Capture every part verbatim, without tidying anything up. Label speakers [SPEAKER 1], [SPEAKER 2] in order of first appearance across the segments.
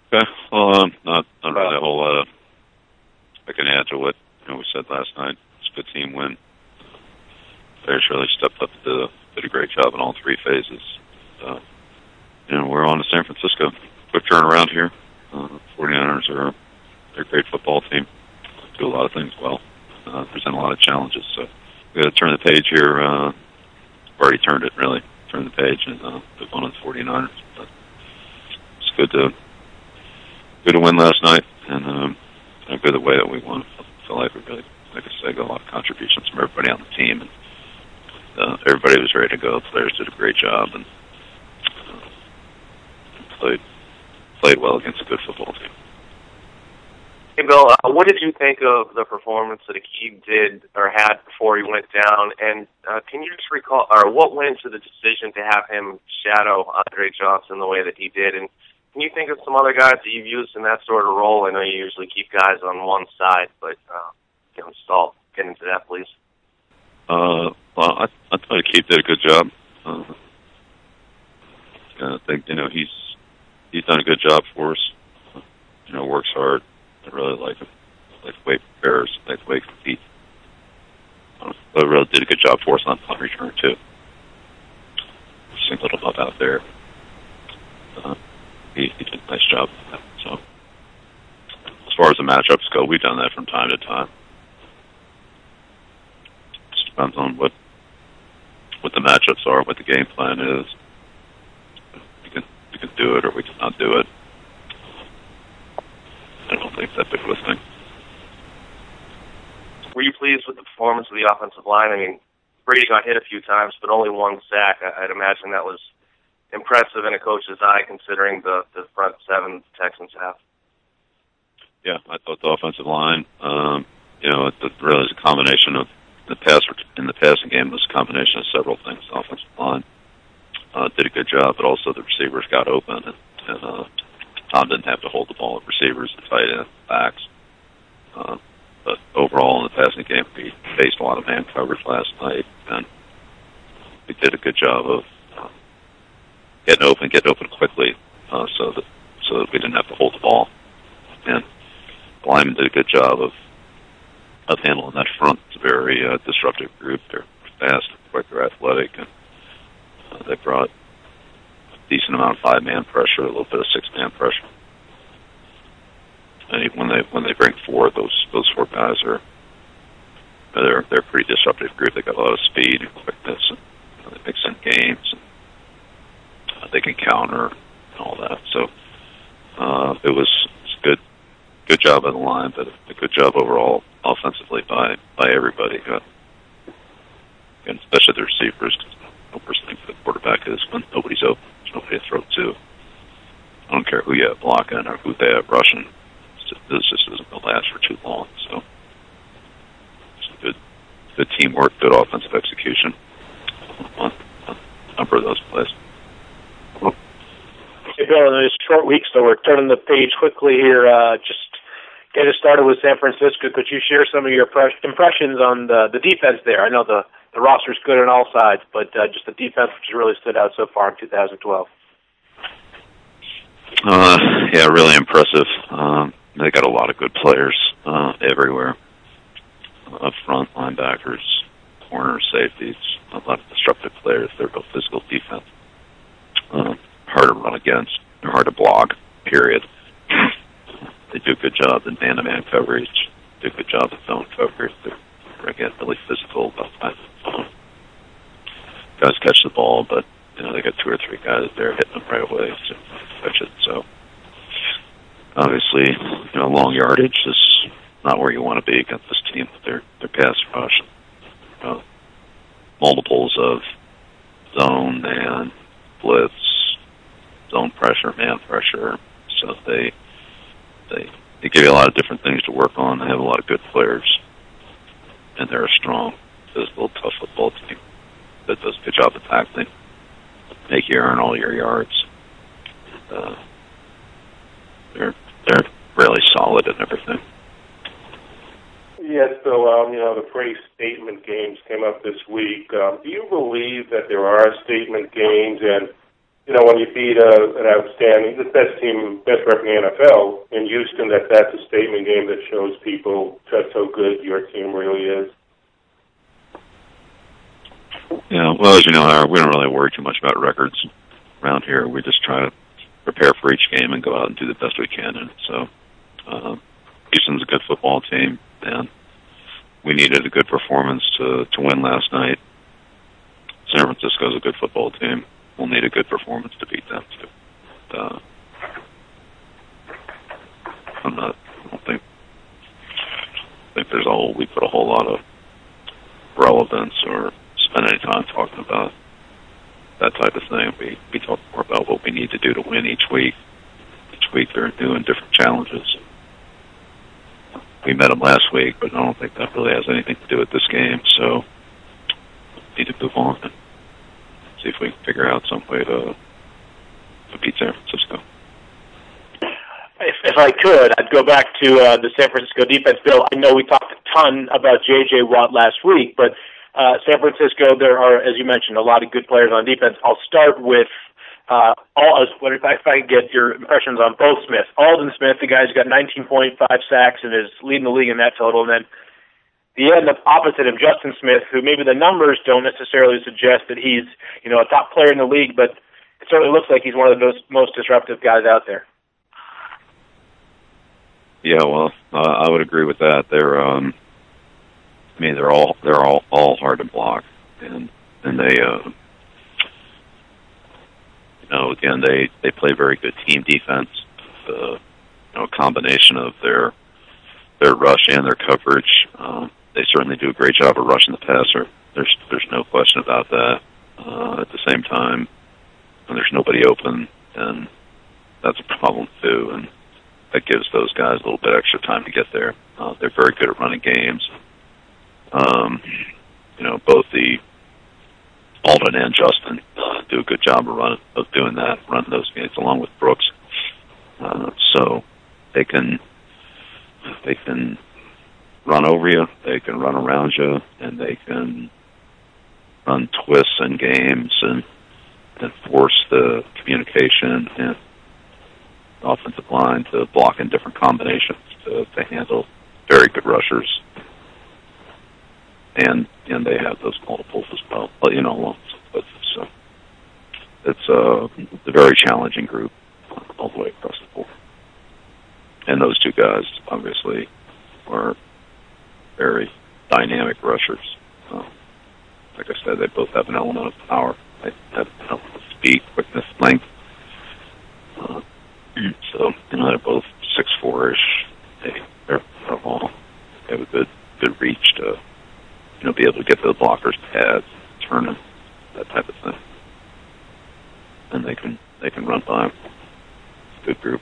[SPEAKER 1] Okay. Well, um, not, not really a whole lot of I can add to what you know, we said last night. It's a good team win. Players really stepped up, did a, did a great job in all three phases. Uh, you know, we're on to San Francisco. Quick turnaround here. Uh, forty-niners are they're a great football team. Do a lot of things well. Uh, present a lot of challenges. So we got to turn the page here. Uh, already turned it, really. Turned the page and uh, took on the forty-niners. But it's good to good to win last night, and um, good the way that we won. I feel like we really, like I said, got a lot of contributions from everybody on the team, and uh, everybody was ready to go. The players did a great job and uh, played played well against a good football team.
[SPEAKER 2] Hey, Bill, uh, what did you think of the performance that Aqib did or had before he went down? And uh, can you just recall, or what went into the decision to have him shadow Andre Johnson the way that he did? And can you think of some other guys that you've used in that sort of role? I know you usually keep guys on one side, but uh, you know, Stall, get into that, please.
[SPEAKER 1] Uh, well, I, I thought Aqib did a good job. Uh, I think you know he's he's done a good job for us. Uh, you know, works hard. I really like him. I like the way he prepares. I like the way he competes. Uh, but really did a good job for us on punt return too. Singled him up out there. Uh, he, he did a nice job. So, as far as the matchups go, we've done that from time to time. It depends on what what the matchups are, what the game plan is. We can we can do it or we cannot do it. I don't think that big of a thing.
[SPEAKER 2] Were you pleased with the performance of the offensive line? I mean, Brady got hit a few times, but only one sack. I'd imagine that was impressive in a coach's eye, considering the, the front seven the Texans have.
[SPEAKER 1] Yeah, I thought the offensive line, um, you know, it, it really is a combination of the pass in the passing game was a combination of several things. The offensive line uh, did a good job, but also the receivers got open, and, and uh, Tom didn't have to hold the ball with receivers and tight end backs. Uh, but overall, in the passing game, we faced a lot of man coverage last night, and we did a good job of uh, getting open, getting open quickly, uh, so that so that we didn't have to hold the ball. And the linemen did a good job of of handling that front. It's a very uh, disruptive group. They're fast, quick, they're athletic, and uh, they brought a decent amount of five-man pressure, a little bit of six-man pressure. And even when they when they bring four, those those four guys are they're they're a pretty disruptive group. They got a lot of speed and quickness, and you know, they mix in games, and uh, they can counter and all that. So uh, it was a good good job on the line, but a good job overall offensively by by everybody, uh, and especially the receivers. Cause the worst thing for the quarterback is when nobody's open, there's nobody to throw to. I don't care who you have blocking or who they have rushing. This just isn't going to last for too long. So it's good, good teamwork, good offensive execution on, on a number of those plays.
[SPEAKER 3] Hey, Bill, in this short week, so we're turning the page quickly here. Uh, just get us started with San Francisco. Could you share some of your impressions on the, the defense there? I know the, the roster's good on all sides, but uh, just the defense, which has really stood out so far in two thousand twelve.
[SPEAKER 1] Uh, yeah, really impressive. Um, they got a lot of good players uh, everywhere. Uh, up front, linebackers, corners, safeties, a lot of disruptive players. They're both physical defense. Uh, hard to run against. They're hard to block, period. They do a good job in man-to-man coverage. Do a good job in zone coverage. They're, again, really physical. Guys catch the ball, but you know they got two or three guys there hitting them right away to catch it. So obviously, you know, long yardage is not where you want to be against this team. Their their pass rush, uh, multiples of zone and blitz, zone pressure, man pressure. So they they they give you a lot of different things to work on. They have a lot of good players, and they're a strong, physical, tough football team that does a good job of tackling, make you earn all your yards. Uh, they're they're really solid in everything.
[SPEAKER 4] Yes, so um, you know the phrase statement games came up this week. Um, do you believe that there are statement games, and you know, when you beat uh, an outstanding, the best team, best record in the N F L in Houston, that that's a statement game that shows people just how good your team really is.
[SPEAKER 1] Yeah, well, as you know, Howard, we don't really worry too much about records around here. We just try to prepare for each game and go out and do the best we can. And so, uh, Houston's a good football team, and we needed a good performance to to win last night. San Francisco's a good football team. We'll need a good performance to beat them too. Uh, I'm not. I don't think. I think there's a whole. We put a whole lot of relevance or spend any time talking about that type of thing. We we talk more about what we need to do to win each week. Each week they're doing different challenges. We met them last week, but I don't think that really has anything to do with this game. So we need to move on and see if we can figure out some way to to beat San Francisco.
[SPEAKER 3] If, if I could, I'd go back to uh, the San Francisco defense. Bill, I know we talked a ton about J J. Watt last week, but uh, San Francisco, there are, as you mentioned, a lot of good players on defense. I'll start with uh, all. What if I, if I can get your impressions on both Smith, Aldon Smith, the guy who's got nineteen point five sacks and is leading the league in that total, and then the end of opposite of Justin Smith, who maybe the numbers don't necessarily suggest that he's, you know, a top player in the league, but it certainly looks like he's one of the most, most disruptive guys out there.
[SPEAKER 1] Yeah, well, uh, I would agree with that. They're, um, I mean, they're all they're all, all hard to block, and and they, uh, you know, again they, they play very good team defense. Uh, you know, a combination of their their rush and their coverage. Um, they certainly do a great job of rushing the passer. There's there's no question about that. Uh, at the same time, when there's nobody open, then that's a problem too, and that gives those guys a little bit extra time to get there. Uh, they're very good at running games. Um, you know, both the Aldon and Justin uh, do a good job of running of doing that, running those games along with Brooks. Uh, so they can they can run over you, they can run around you, and they can run twists and games and and force the communication and offensive line to block in different combinations to, to handle very good rushers, and and they have those multiples as well. But you know, so it's a, a very challenging group all the way across the board. And those two guys obviously are very dynamic rushers. Um, like I said, they both have an element of power. They have an element of speed, quickness, length. Uh, So, you know, they're both six four-ish. They, they're, they're long. They have a good good reach to, you know, be able to get to the blockers' pads, turn them, that type of thing. And they can they can run by them. It's a good group.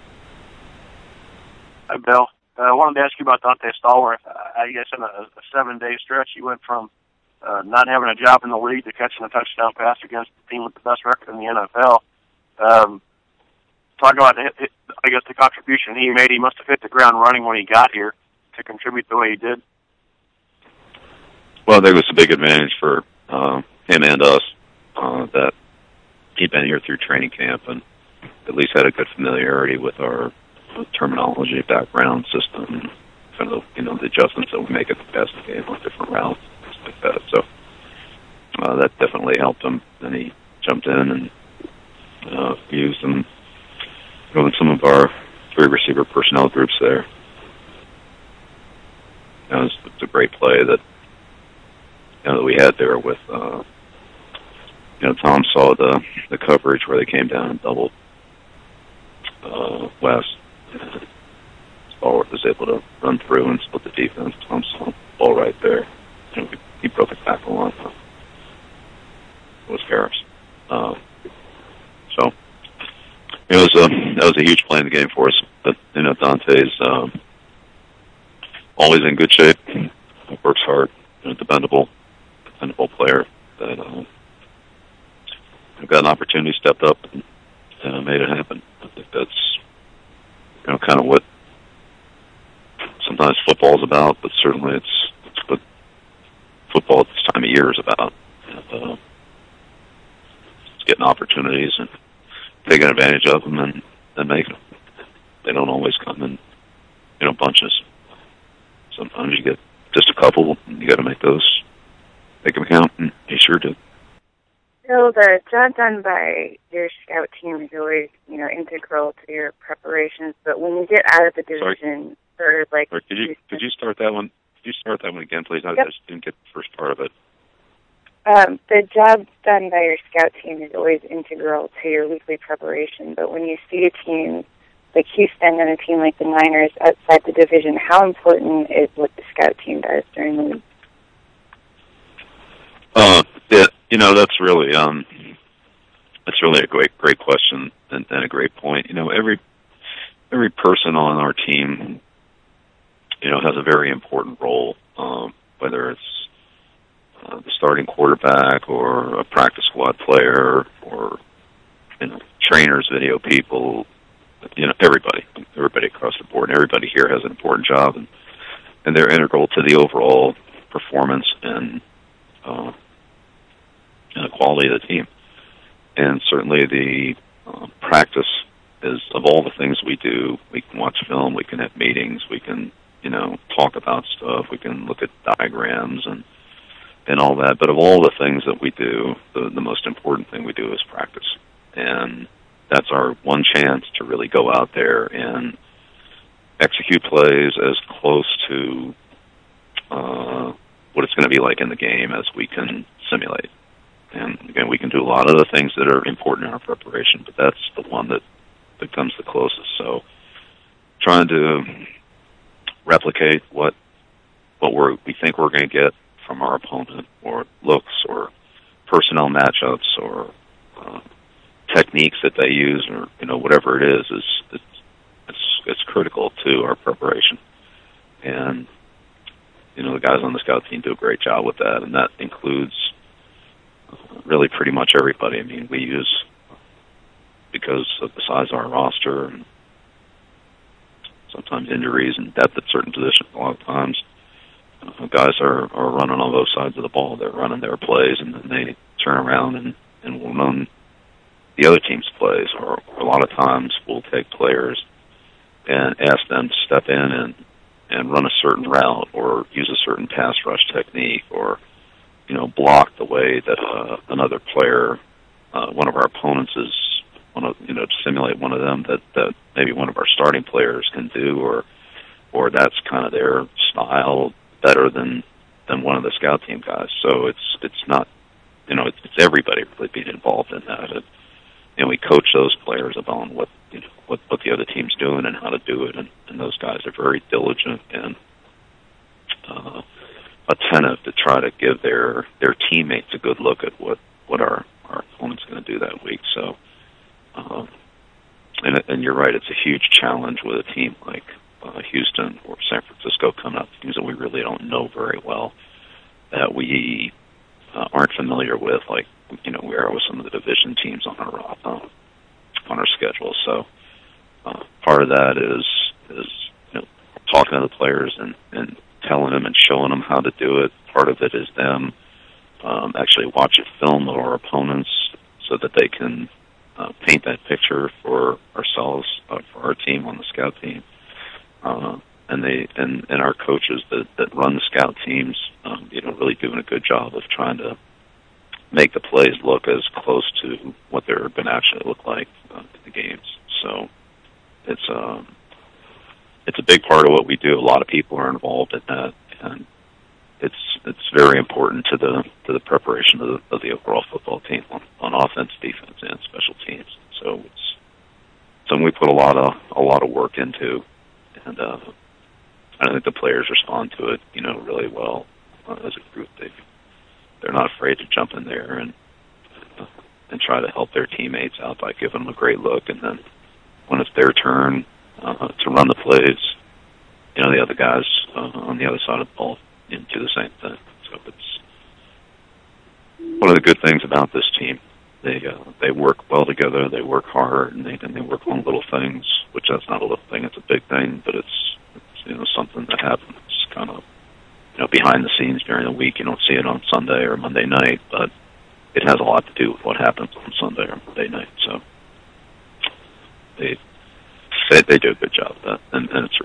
[SPEAKER 5] Hi, Bill. Uh, I wanted to ask you about Dante Stallworth. I guess in a, a seven-day stretch, he went from uh, not having a job in the league to catching a touchdown pass against the team with the best record in the N F L. Um, Talk about, I guess, the contribution he made. He must have hit the ground running when he got here to contribute the way he did.
[SPEAKER 1] Well, I think it was a big advantage for uh, him and us uh, that he'd been here through training camp and at least had a good familiarity with our terminology, background system, kind of, you know, the adjustments that we make at the passing game on different routes, things like that. So uh, that definitely helped him. Then he jumped in and uh, used them. In some of our three receiver personnel groups there. You know, it's, it's a great play that, you know, that we had there with, uh, you know, Tom saw the, the coverage where they came down and doubled uh, West. Stallworth was able to run through and split the defense. Tom saw the ball right there. You know, he broke a tackle on uh, it was Harris. Uh, so, It was a that was a huge play in the game for us. But you know, Dante's um, always in good shape. Works hard. You know, dependable, dependable player that uh, got an opportunity, stepped up, and uh, made it happen. I think that's you know kind of what sometimes football's about, but certainly it's, it's what football at this time of year is about. And, uh, getting opportunities and taking advantage of them and, and making them. They don't always come in, you know, bunches. Sometimes you get just a couple, and you got to make those, make them count, and he sure did.
[SPEAKER 6] So the job done by your scout team is always, you know, integral to your preparations. But when you get out of the division,
[SPEAKER 1] Sorry.
[SPEAKER 6] or like,
[SPEAKER 1] Sorry, could you could you start that one? Could you start that one again, please? I
[SPEAKER 6] Yep.
[SPEAKER 1] just didn't get the first part of it.
[SPEAKER 6] Um, the job done by your scout team is always integral to your weekly preparation. But when you see a team like Houston and a team like the Niners outside the division, how important is what the scout team does during the week?
[SPEAKER 1] Uh, it, you know, that's really um, that's really a great great question and, and a great point. You know, every every person on our team, you know, has a very important role, um, whether it's uh, the starting quarterback or a practice squad player or, you know, trainers, video people, you know, everybody, everybody across the board. Everybody here has an important job, and, and they're integral to the overall performance and, uh, and the quality of the team. And certainly the uh, practice is, of all the things we do, we can watch film, we can have meetings, we can, you know, talk about stuff, we can look at diagrams and and all that. But of all the things that we do, the, the most important thing we do is practice. And that's our one chance to really go out there and execute plays as close to uh, what it's going to be like in the game as we can simulate. And again, we can do a lot of the things that are important in our preparation, but that's the one that, that comes the closest. So trying to replicate what what we're, we think we're going to get from our opponent, or looks, or personnel matchups, or uh, techniques that they use, or, you know, whatever it is, is it's, it's it's critical to our preparation. And, you know, the guys on the scout team do a great job with that, and that includes uh, really pretty much everybody. I mean, we use, because of the size of our roster and sometimes injuries and depth at certain positions, a lot of times uh, guys are, are running on both sides of the ball. They're running their plays, and then they turn around and, and will run the other team's plays. Or a lot of times we'll take players and ask them to step in and, and run a certain route or use a certain pass rush technique, or, you know, block the way that uh, another player, uh, one of our opponents is, one of, you know, to simulate one of them that, that maybe one of our starting players can do, or or that's kind of their style better than than one of the scout team guys. So it's it's not, you know, it's, it's everybody really being involved in that. It, you know, we coach those players about what, you know, what what the other team's doing and how to do it, and, and those guys are very diligent and uh, attentive to try to give their their teammates a good look at what what our our opponent's going to do that week. So. Um, and, and you're right, it's a huge challenge with a team like uh, Houston or San Francisco coming up, teams that we really don't know very well, that we uh, aren't familiar with, like, you know, we are with some of the division teams on our uh, on our schedule. So uh, part of that is is you know, talking to the players and, and telling them and showing them how to do it. Part of it is them um, actually watching film of our opponents so that they can Uh, paint that picture for ourselves, uh, for our team on the scout team, uh, and they and, and our coaches that, that run the scout teams, um, you know, really doing a good job of trying to make the plays look as close to what they're going to actually look like uh, in the games. So it's um, it's a big part of what we do. A lot of people are involved in that, and it's it's very important to the to the preparation of the, of the overall football team on, on offense, defense, and special teams. So it's something we put a lot of a lot of work into, and uh, I think the players respond to it, you know, really well uh, as a group. They they're not afraid to jump in there and uh, and try to help their teammates out by giving them a great look, and then when it's their turn uh, to run the plays, you know, the other guys uh, on the other side of the ball and do the same thing. So it's one of the good things about this team. They uh, they work well together. They work hard, and they and they work on little things. Which that's not a little thing; it's a big thing. But it's, it's you know something that happens kind of you know behind the scenes during the week. You don't see it on Sunday or Monday night, but it has a lot to do with what happens on Sunday or Monday night. So they they, they do a good job of that, and, and it's